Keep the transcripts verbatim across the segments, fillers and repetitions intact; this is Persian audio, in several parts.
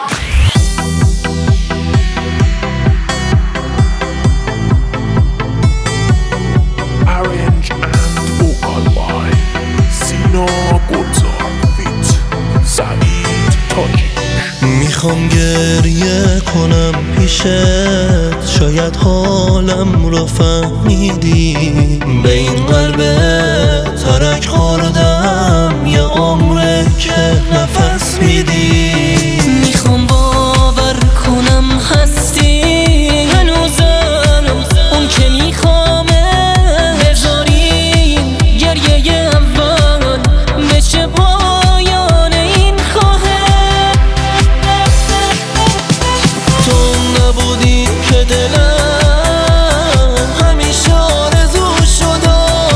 میخوام گریه کنم پیشت، شاید حالم رو فهمیدی. به این قلب ترک خوردم یه عمره که نفس میدی. میخوام باور کنم هستی هنوزم، اون که میخوامه بذاری گریه اول بشه پایان این خواهد. تو نبودی که دلم همیشه آرزو شد،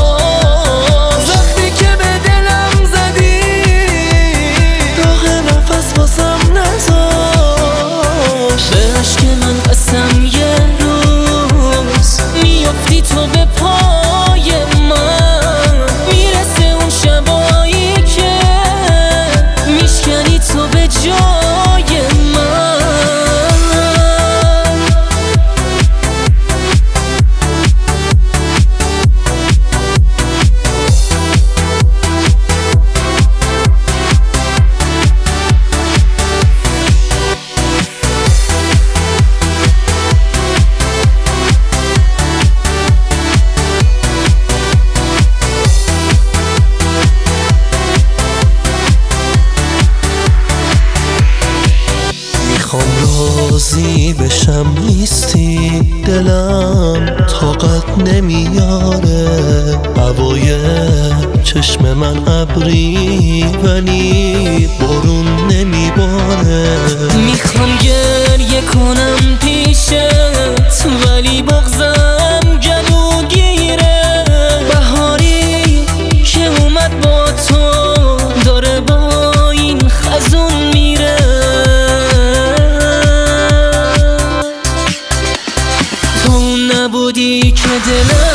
وقتی که به دلم زدی داغ نفس واسم نذاشت. به عشق من قسم یه روز میافتی تو به پای من، میرسه اون شبایی که میشکنی تو به جای من. میخوام راضی بشم نیستی، دلم طاقت نمیاره. هوای چشم من ابری ولی بارون نمیباره. میخوام گریه کنم پیشت ولی بغضم گلوگیره. بهاری که اومد با تو داره با این خزون میره. تو نبودی که دلم